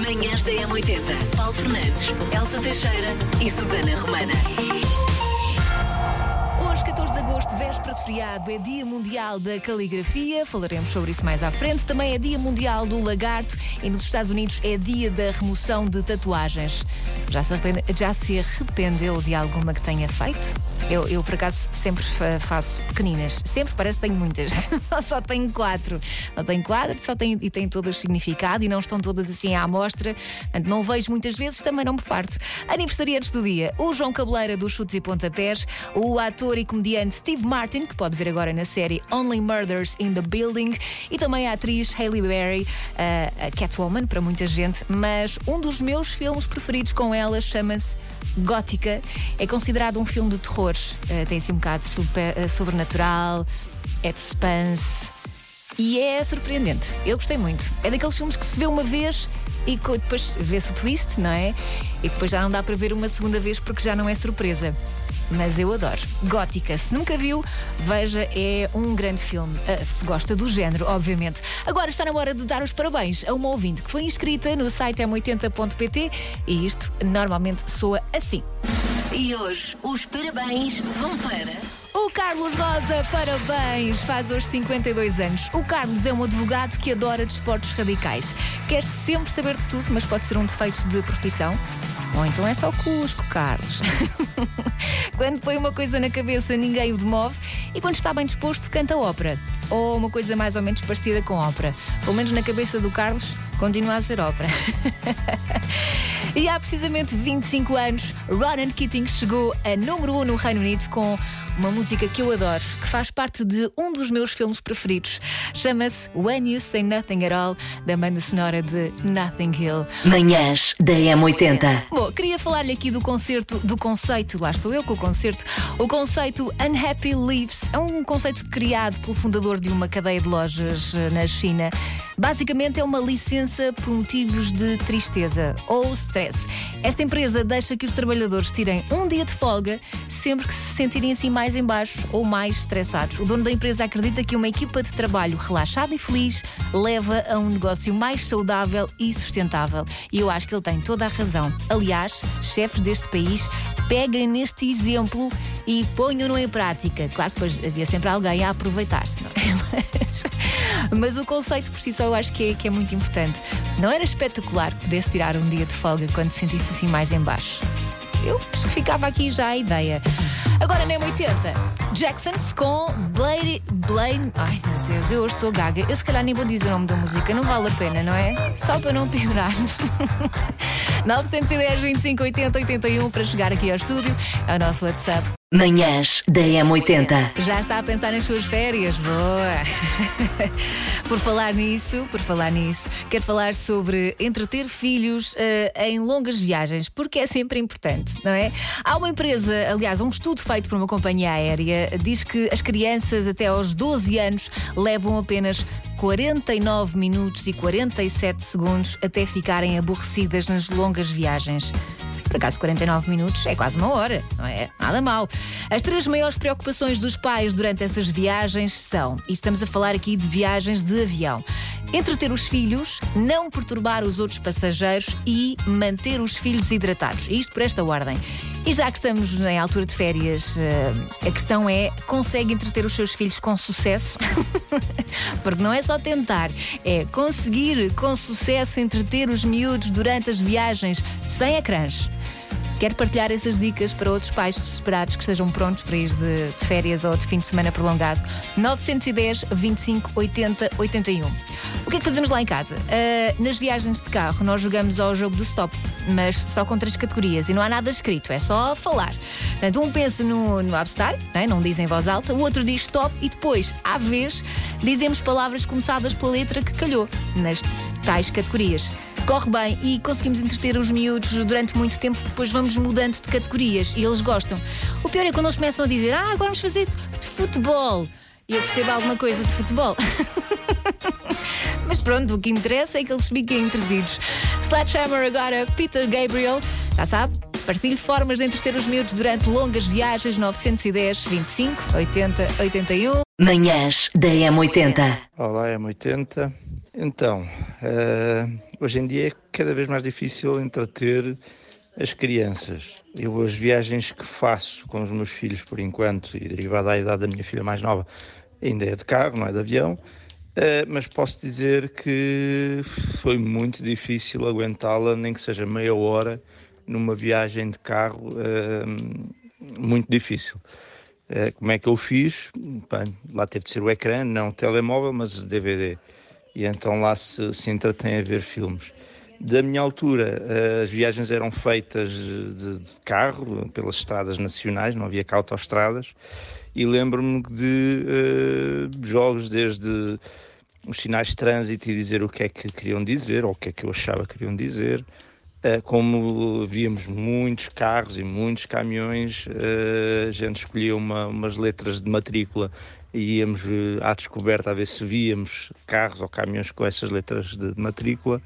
Manhãs da M80. Paulo Fernandes, Elsa Teixeira e Susana Romana. Hoje, 14 de agosto, véspera de feriado, é Dia Mundial da Caligrafia. Falaremos sobre isso mais à frente. Também é Dia Mundial do Lagarto e nos Estados Unidos é Dia da Remoção de Tatuagens. Já se arrependeu de alguma que tenha feito? Eu por acaso, sempre faço pequeninas. Sempre, parece que tenho muitas. Só tenho 4. Não tenho 4, e têm todas significado e não estão todas assim à amostra. Portanto, não vejo muitas vezes, também não me farto. Aniversariantes do dia: o João Cabeleira dos Chutes e Pontapés, o ator e comediante Steve Martin, que pode ver agora na série Only Murders in the Building, e também a atriz Halle Berry, a Catwoman, para muita gente. Mas um dos meus filmes preferidos com ela chama-se Gótica. É considerado um filme de terror. Tem assim um bocado sobrenatural, é de suspense e é surpreendente. Eu gostei muito. É daqueles filmes que se vê uma vez e depois vê-se o twist, não é? E depois já não dá para ver uma segunda vez porque já não é surpresa. Mas eu adoro. Gótica. Se nunca viu, veja, é um grande filme. Se gosta do género, obviamente. Agora está na hora de dar os parabéns a uma ouvinte que foi inscrita no site m80.pt e isto normalmente soa assim. E hoje os parabéns vão para... O Carlos Rosa, parabéns! Faz hoje 52 anos. O Carlos é um advogado que adora desportos radicais. Quer sempre saber de tudo, mas pode ser um defeito de profissão. Ou então é só Cusco, Carlos. Quando põe uma coisa na cabeça, ninguém o demove. E quando está bem disposto, canta ópera. Ou uma coisa mais ou menos parecida com ópera. Pelo menos na cabeça do Carlos, continua a ser ópera. E há precisamente 25 anos, Ronan Keating chegou a número 1 no Reino Unido com uma música que eu adoro, que faz parte de um dos meus filmes preferidos. Chama-se When You Say Nothing at All, da banda sonora de Notting Hill. Manhãs da M80. Bom, queria falar-lhe aqui do conceito, lá estou eu com o concerto. O conceito Unhappy Leaves é um conceito criado pelo fundador de uma cadeia de lojas na China. Basicamente é uma licença por motivos de tristeza ou stress. Esta empresa deixa que os trabalhadores tirem um dia de folga sempre que se sentirem assim mais em baixo ou mais estressados. O dono da empresa acredita que uma equipa de trabalho relaxada e feliz leva a um negócio mais saudável e sustentável. E eu acho que ele tem toda a razão. Aliás, chefes deste país peguem neste exemplo e ponham-no em prática. Claro que depois havia sempre alguém a aproveitar-se, não é? Mas o conceito por si só eu acho que é muito importante. Não era espetacular que pudesse tirar um dia de folga quando se sentisse assim mais em baixo? Eu acho que ficava aqui já a ideia. Agora na M80, Jacksons com Blame. Ai meu Deus, eu hoje estou gaga. Eu se calhar nem vou dizer o nome da música, não vale a pena, não é? Só para não piorar. 910 25 80 81 para chegar aqui ao estúdio. É o nosso WhatsApp. Manhãs da M80. Já está a pensar nas suas férias? Boa! Por falar nisso, quero falar sobre entreter filhos em longas viagens, porque é sempre importante, não é? Há uma empresa, aliás, um estudo feito por uma companhia aérea, diz que as crianças até aos 12 anos levam apenas 49 minutos e 47 segundos até ficarem aborrecidas nas longas viagens. Por acaso 49 minutos é quase uma hora, não é nada mal. As 3 maiores preocupações dos pais durante essas viagens são, e estamos a falar aqui de viagens de avião: entreter os filhos, não perturbar os outros passageiros e manter os filhos hidratados. Isto por esta ordem. E já que estamos em altura de férias, a questão é: consegue entreter os seus filhos com sucesso? Porque não é só tentar, é conseguir com sucesso entreter os miúdos durante as viagens sem ecrãs. Quero partilhar essas dicas para outros pais desesperados que estejam prontos para ir de férias ou de fim de semana prolongado. 910 25 80 81. O que é que fazemos lá em casa? Nas viagens de carro nós jogamos ao jogo do stop, mas só com 3 categorias e não há nada escrito, é só falar. Portanto, um pensa no abstar, não diz em voz alta, o outro diz stop e depois, à vez, dizemos palavras começadas pela letra que calhou nas tais categorias. Corre bem e conseguimos entreter os miúdos durante muito tempo, depois vamos mudando de categorias e eles gostam. O pior é quando eles começam a dizer: agora vamos fazer de futebol. E eu percebo alguma coisa de futebol. Mas pronto, o que interessa é que eles fiquem entretidos. Sledgehammer agora, Peter Gabriel. Já sabe, partilhe formas de entreter os miúdos durante longas viagens. 910 25 80 81. Manhãs da M80. Olá, M80. Então, hoje em dia é cada vez mais difícil entreter as crianças. Eu, as viagens que faço com os meus filhos, por enquanto, e derivada da idade da minha filha mais nova, ainda é de carro, não é de avião, mas posso dizer que foi muito difícil aguentá-la, nem que seja meia hora, numa viagem de carro, muito difícil. Como é que eu fiz? Bem, lá teve de ser o ecrã, não o telemóvel, mas o DVD. E então lá se entretém a ver filmes. Da minha altura, as viagens eram feitas de carro, pelas estradas nacionais, não havia cá autoestradas, e lembro-me de jogos desde os sinais de trânsito e dizer o que é que queriam dizer, ou o que é que eu achava que queriam dizer, como víamos muitos carros e muitos caminhões, a gente escolhia umas letras de matrícula e íamos à descoberta a ver se víamos carros ou caminhões com essas letras de matrícula.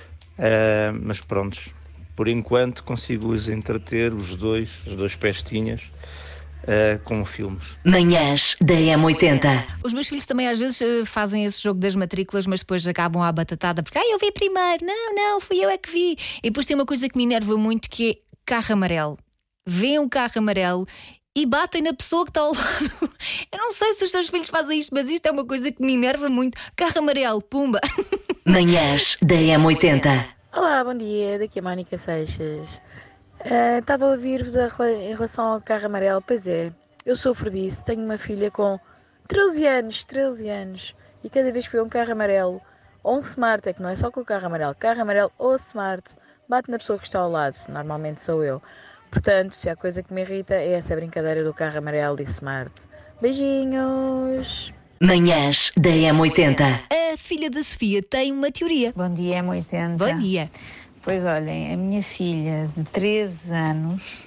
Mas pronto, por enquanto consigo-os entreter as dois pestinhas, com filmes. Manhãs da M80. Os meus filhos também às vezes fazem esse jogo das matrículas, mas depois acabam à batatada porque eu vi primeiro, não, fui eu é que vi. E depois tem uma coisa que me enerva muito, que é carro amarelo. Vêem um carro amarelo e batem na pessoa que está ao lado. Eu não sei se os seus filhos fazem isto, mas isto é uma coisa que me enerva muito. Carro amarelo, pumba. Manhãs da M80. Olá, bom dia, daqui a Mónica Seixas. Estava a ouvir-vos em relação ao carro amarelo. Pois é, eu sofro disso. Tenho uma filha com 13 anos, e cada vez que vê um carro amarelo ou um smart, é que não é só com o carro amarelo ou smart, bate na pessoa que está ao lado. Normalmente sou eu. Portanto, se há coisa que me irrita é essa brincadeira do carro amarelo e smart. Beijinhos! Manhãs da M80. A filha da Sofia tem uma teoria. Bom dia, M80. Bom dia. Pois olhem, a minha filha de 13 anos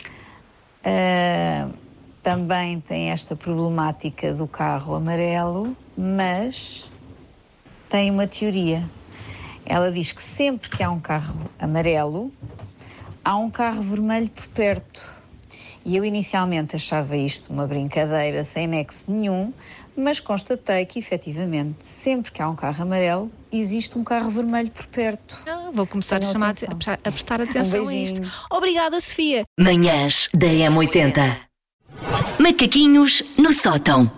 também tem esta problemática do carro amarelo, mas tem uma teoria. Ela diz que sempre que há um carro amarelo, há um carro vermelho por perto. E eu inicialmente achava isto uma brincadeira sem nexo nenhum, mas constatei que efetivamente sempre que há um carro amarelo, existe um carro vermelho por perto. Vou começar a prestar atenção a isto. Obrigada, Sofia. Manhãs da M80. Macaquinhos no sótão.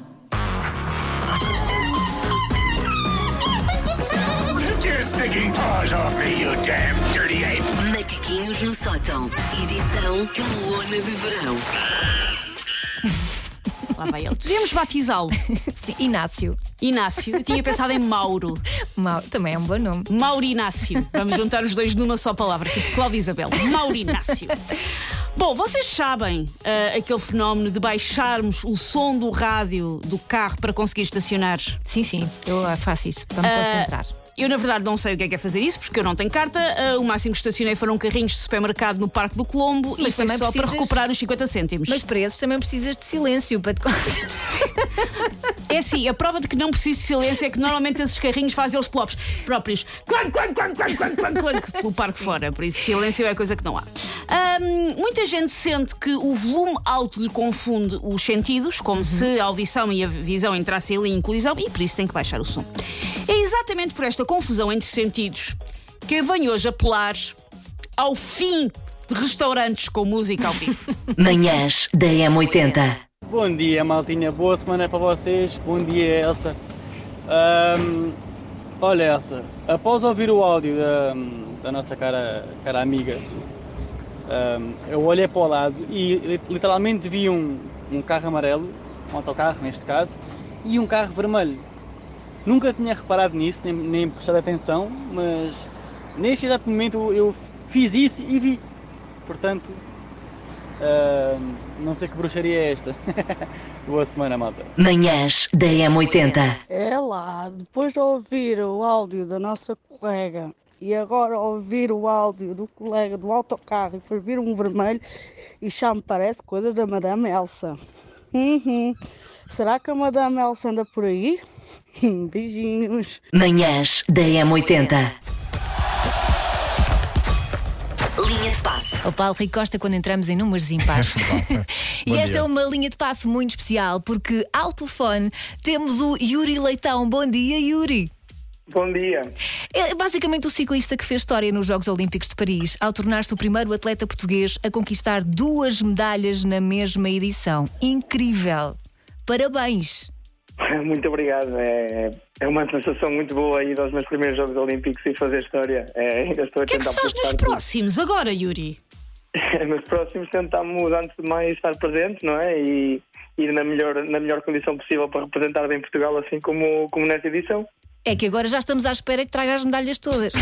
Macaquinhos no sótão. Edição Calona de Verão. Lá vai ele. Devíamos batizá-lo. Sim, Inácio. Eu tinha pensado em Mauro. Também é um bom nome. Maurinácio. Vamos juntar os dois numa só palavra, tipo Cláudia Isabel. Maurinácio. Bom, vocês sabem aquele fenómeno de baixarmos o som do rádio do carro para conseguir estacionar? Sim, eu faço isso para me concentrar. Eu, na verdade, não sei o que é fazer isso, porque eu não tenho carta. O máximo que estacionei foram carrinhos de supermercado no Parque do Colombo, e foi só para recuperar os 50 cêntimos. Mas para esses também precisas de silêncio para te É assim, a prova de que não preciso de silêncio é que normalmente esses carrinhos fazem eles próprios pelo parque fora. Por isso, silêncio é coisa que não há. Muita gente sente que o volume alto lhe confunde os sentidos, como se a audição e a visão entrassem ali em colisão, e por isso tem que baixar o som. É exatamente por esta confusão entre sentidos que eu venho hoje apelar ao fim de restaurantes com música ao vivo. Manhãs da M80. Bom dia, maltinha. Boa semana para vocês. Bom dia, Elsa. Olha, Elsa, após ouvir o áudio da nossa cara amiga, eu olhei para o lado e literalmente vi um carro amarelo, um autocarro neste caso, e um carro vermelho. Nunca tinha reparado nisso, nem prestado atenção, mas neste exato momento eu fiz isso e vi. Portanto, não sei que bruxaria é esta. Boa semana, malta. Manhãs da M80. É lá, depois de ouvir o áudio da nossa colega e agora ouvir o áudio do colega do autocarro e depois vir um vermelho, e já me parece coisa da Madame Elsa. Será que a Madame Elsa anda por aí? Beijinhos. Manhãs da M80. Linha de passe. O Paulo Rico Costa quando entramos em números impares. E esta é uma linha de passe muito especial, porque ao telefone temos o Yuri Leitão. Bom dia, Yuri. Bom dia. É basicamente o ciclista que fez história nos Jogos Olímpicos de Paris, ao tornar-se o primeiro atleta português a conquistar 2 medalhas na mesma edição. Incrível! Parabéns! Muito obrigado. É uma sensação muito boa ir aos meus primeiros Jogos Olímpicos e fazer história. Ainda estou a O que é que tentar se faz nos prestar próximos agora, Yuri? Nos próximos tentamos, antes de mais, estar presentes, não é? E ir na melhor condição possível para representar bem Portugal, assim como nesta edição. É que agora já estamos à espera que traga as medalhas todas.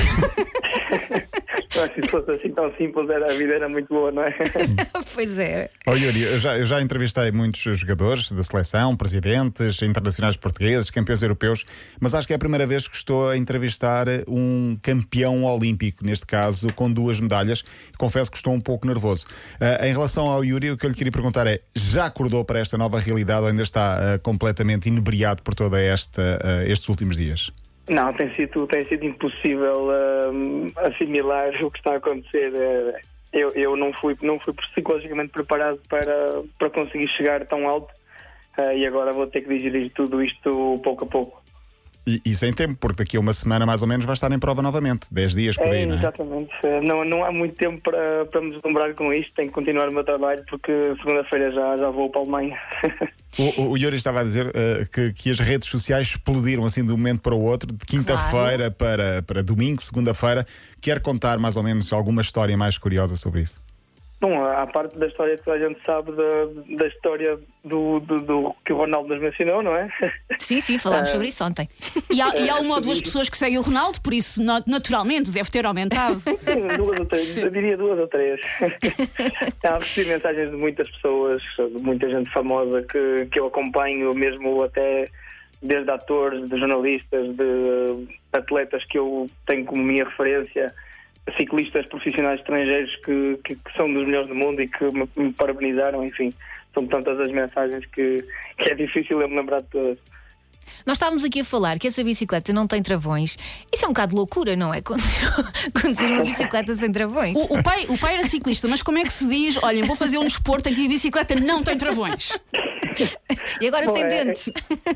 Se fosse assim tão simples, a vida era muito boa, não é? Pois é. Yuri, eu já entrevistei muitos jogadores da seleção, presidentes, internacionais portugueses, campeões europeus, mas acho que é a primeira vez que estou a entrevistar um campeão olímpico, neste caso, com 2 medalhas. Confesso que estou um pouco nervoso. Em relação ao Yuri, o que eu lhe queria perguntar é: já acordou para esta nova realidade ou ainda está completamente inebriado por toda estes últimos dias? Não, tem sido impossível assimilar o que está a acontecer. Eu não fui psicologicamente preparado para conseguir chegar tão alto e agora vou ter que digerir tudo isto pouco a pouco. E sem tempo, porque daqui a uma semana mais ou menos vai estar em prova novamente, 10 dias por aí, não é? Exatamente. Não há muito tempo para me deslumbrar com isto, tenho que continuar o meu trabalho porque segunda-feira já vou para a Alemanha. O Yuri estava a dizer que as redes sociais explodiram assim de um momento para o outro, de quinta-feira para domingo, segunda-feira. Quer contar mais ou menos alguma história mais curiosa sobre isso? Bom, à parte da história que toda a gente sabe da história do que o Ronaldo nos mencionou, não é? Sim, falámos sobre isso ontem. E há 1 ou 2 pessoas que seguem o Ronaldo, por isso naturalmente deve ter aumentado. Duas ou três, eu diria 2 ou 3. Recebi mensagens de muitas pessoas, de muita gente famosa que eu acompanho, mesmo até desde atores, de jornalistas, de atletas que eu tenho como minha referência, ciclistas profissionais estrangeiros que são dos melhores do mundo e que me parabenizaram. Enfim, são tantas as mensagens que é difícil eu me lembrar de todas. Nós estávamos aqui a falar que essa bicicleta não tem travões. Isso é um bocado de loucura, não é? Conduzir uma bicicleta sem travões. O pai era ciclista, mas como é que se diz: olhem, vou fazer um desporto em que a bicicleta não tem travões? E agora sem dentes.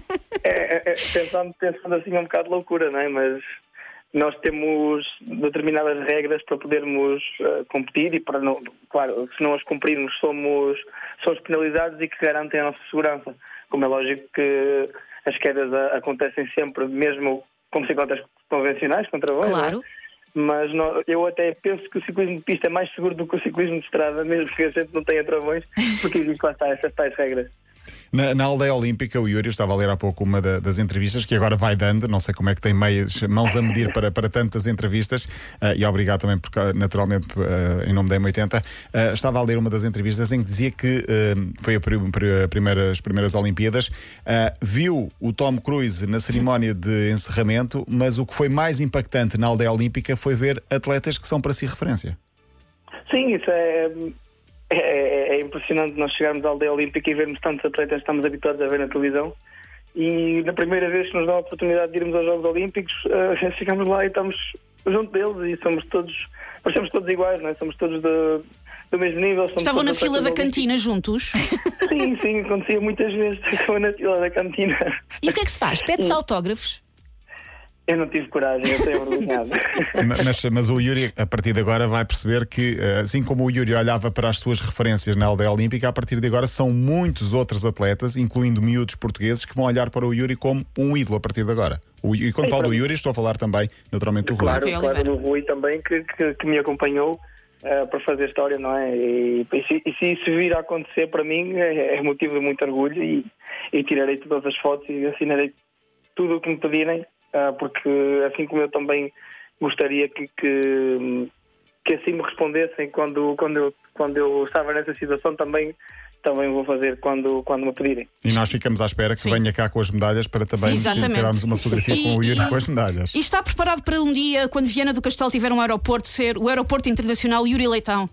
Pensando assim é um bocado de loucura, não é? Mas nós temos determinadas regras para podermos competir e para não, claro, se não as cumprirmos somos penalizados e que garantem a nossa segurança. Como é lógico que as quedas acontecem sempre, mesmo com bicicletas convencionais, com travões, claro. Mas eu até penso que o ciclismo de pista é mais seguro do que o ciclismo de estrada, mesmo que a gente não tenha travões, porque existe lá essas tais regras. Na aldeia olímpica, o Yuri, estava a ler há pouco uma das entrevistas que agora vai dando, não sei como é que tem mãos a medir para tantas entrevistas, e obrigado também, porque, naturalmente, em nome da M80, estava a ler uma das entrevistas em que dizia que foi as primeiras Olimpíadas, viu o Tom Cruise na cerimónia de encerramento, mas o que foi mais impactante na aldeia olímpica foi ver atletas que são para si referência. Sim, isso é impressionante nós chegarmos à aldeia olímpica e vermos tantos atletas que estamos habituados a ver na televisão, e na primeira vez que nos dá a oportunidade de irmos aos Jogos Olímpicos, chegamos lá e estamos junto deles e parecemos todos iguais, não é? Somos todos do mesmo nível. Estavam na fila da cantina juntos? Sim, acontecia muitas vezes. Estavam na fila da cantina. E o que é que se faz? Pede-se autógrafos? Eu não tive coragem, eu estou envergonhado. Mas o Yuri, a partir de agora, vai perceber que, assim como o Yuri olhava para as suas referências na aldeia olímpica, a partir de agora são muitos outros atletas, incluindo miúdos portugueses, que vão olhar para o Yuri como um ídolo a partir de agora. E quando falo do Yuri, estou a falar também, naturalmente, do Rui. Claro, do Rui também, que me acompanhou para fazer história, não é? E se isso vir a acontecer para mim, é motivo de muito orgulho e tirarei todas as fotos e assinarei tudo o que me pedirem. Porque assim como eu também gostaria que assim me respondessem quando eu estava nessa situação, também vou fazer quando me pedirem. E nós ficamos à espera que venha cá com as medalhas para também tirarmos uma fotografia com o Yuri com as medalhas. E está preparado para um dia, quando Viana do Castelo tiver um aeroporto, ser o aeroporto internacional Yuri Leitão?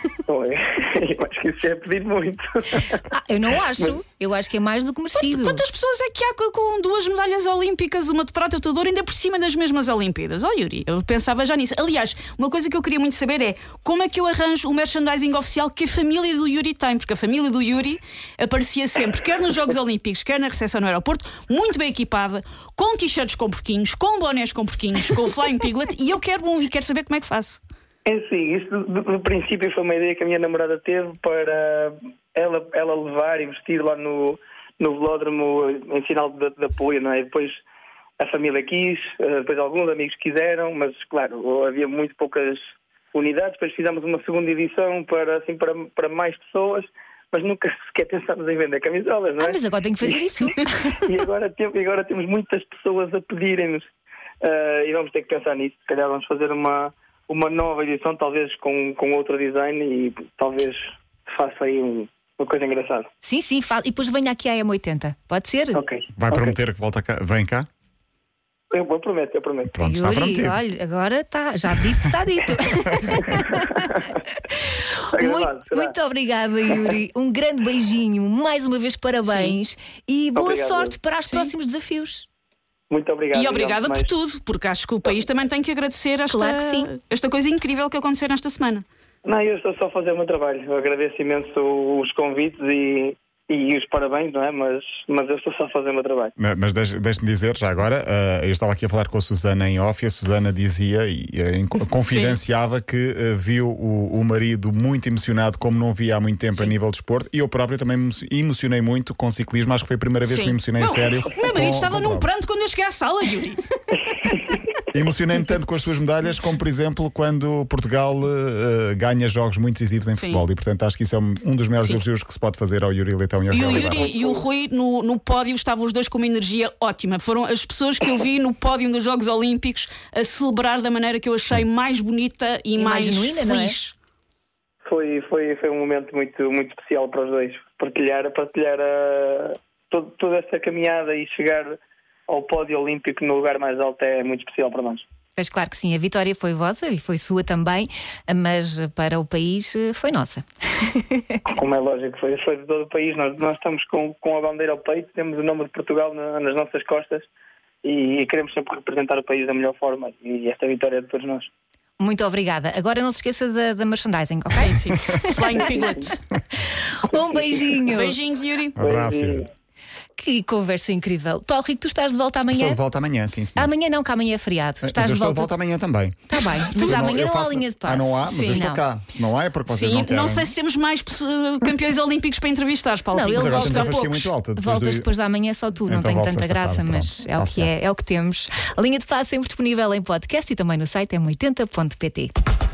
Eu acho que isso é pedir muito. Eu não acho. Eu acho que é mais do que merecido. Quantas pessoas é que há com 2 medalhas olímpicas, uma de prata e outra de ouro, ainda por cima das mesmas Olimpíadas? Yuri, eu pensava já nisso. Aliás, uma coisa que eu queria muito saber é como é que eu arranjo o merchandising oficial que a família do Yuri tem, porque a família do do Yuri aparecia sempre, quer nos Jogos Olímpicos, quer na recepção no aeroporto, muito bem equipada, com t-shirts com porquinhos, com bonés com porquinhos, com o Flying Piglet, e eu quero um e quero saber como é que faço. É sim, isso no princípio foi uma ideia que a minha namorada teve para ela levar e vestir lá no velódromo em sinal de apoio, não é? Depois a família quis, depois alguns amigos quiseram, mas claro, havia muito poucas unidades. Depois fizemos uma segunda edição para mais pessoas, mas nunca sequer pensámos em vender camisolas, não é? Mas agora tenho que fazer isso. E agora temos muitas pessoas a pedirem-nos, e vamos ter que pensar nisso. Se calhar vamos fazer uma nova edição, talvez com outro design, e talvez faça aí uma coisa engraçada. Sim, e depois venha aqui à M80. Pode ser? Ok. Vai prometer que volta cá, vem cá? Eu prometo. Pronto, está Yuri, prometido. olha, agora está dito. Muito obrigada, Yuri. Um grande beijinho. Mais uma vez, parabéns. E boa sorte para os próximos desafios. Muito obrigado. E obrigada por tudo, porque acho que o país também tem que agradecer esta coisa incrível que aconteceu nesta semana. Não, eu estou só a fazer o meu trabalho. Eu agradeço imenso os convites e os parabéns, não é? Mas eu estou só a fazer o meu trabalho. Mas deixe-me dizer, já agora, eu estava aqui a falar com a Susana em off, e a Susana dizia e confidenciava que viu o marido muito emocionado, como não via há muito tempo a nível de desporto, e eu próprio também me emocionei muito com ciclismo. Acho que foi a primeira vez que me emocionei a sério. O meu marido estava num pranto quando eu cheguei à sala, Yuri. Emocionei-me tanto com as suas medalhas, como por exemplo quando Portugal ganha jogos muito decisivos em futebol, e portanto acho que isso é um dos maiores elogios que se pode fazer ao Yuri Leitão e ao Yuri e o Rui no pódio estavam os dois com uma energia ótima. Foram as pessoas que eu vi no pódio dos Jogos Olímpicos a celebrar da maneira que eu achei mais bonita e mais genuína, feliz. Foi um momento muito, muito especial para os dois. Partilhar toda esta caminhada e chegar ao pódio olímpico no lugar mais alto é muito especial para nós. Mas claro que sim, a vitória foi vossa e foi sua também, mas para o país foi nossa. Como é lógico, foi de todo o país. Nós estamos com a bandeira ao peito, temos o nome de Portugal nas nossas costas e queremos sempre representar o país da melhor forma, e esta vitória é de todos nós. Muito obrigada. Agora não se esqueça da merchandising, ok? Sim. Flying Piglet. Um beijinho. Beijinhos, Yuri. Um abraço, Yuri. Que conversa incrível. Paulo Rico, tu estás de volta amanhã? Estou de volta amanhã, sim, senhor. Amanhã não, que amanhã é feriado. Mas eu estou de volta amanhã também. Está bem, mas amanhã não há linha de passe. Não há, mas eu estou cá. Se não há é porque vocês não querem. Não sei se temos mais campeões olímpicos para entrevistar, Paulo Rico. Mas agora temos a fasquia muito alta. Voltas depois da manhã, só tu, não tem tanta graça, mas é o que é o que temos. A linha de passe sempre disponível em podcast e também no site m80.pt.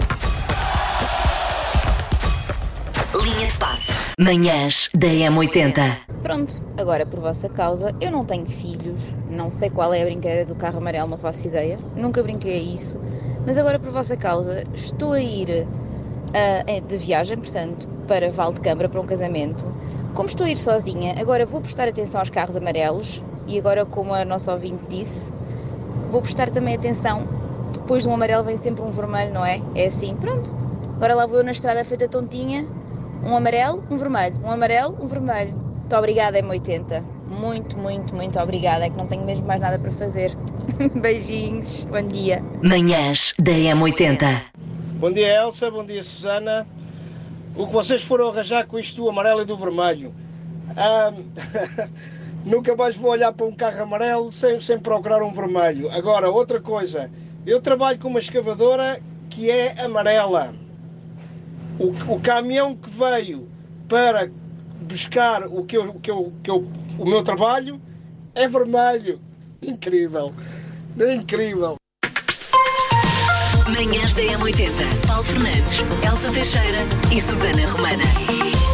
Linha de passe. Manhãs da M80. Pronto, agora por vossa causa, eu não tenho filhos, não sei qual é a brincadeira do carro amarelo, não faço ideia, nunca brinquei a isso, mas agora por vossa causa estou a ir de viagem, portanto, para Valdecâmara para um casamento. Como estou a ir sozinha, agora vou prestar atenção aos carros amarelos e agora, como a nossa ouvinte disse, vou prestar também atenção, depois de um amarelo vem sempre um vermelho, não é? É assim, pronto. Agora lá vou eu na estrada feita tontinha, um amarelo, um vermelho, um amarelo, um vermelho. Muito obrigada, M80. Muito, muito, muito obrigada. É que não tenho mesmo mais nada para fazer. Beijinhos, bom dia. Manhãs da M80. Bom dia, Elsa, bom dia, Susana. O que vocês foram arranjar com isto do amarelo e do vermelho? Nunca mais vou olhar para um carro amarelo sem procurar um vermelho. Agora, outra coisa. Eu trabalho com uma escavadora que é amarela. O caminhão que veio para buscar o meu trabalho é vermelho. Incrível. Incrível. Manhãs da M80. Paulo Fernandes, Elsa Teixeira e Susana Romana.